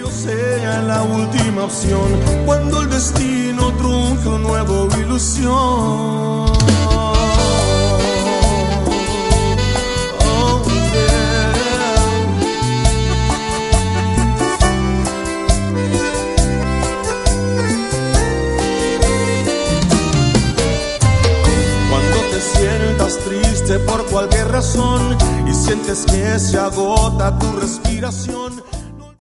no sea la última opción, cuando el destino trunque una nueva ilusión. Oh, yeah. Cuando te sientas triste por cualquier razón y sientes que se agota tu respiración,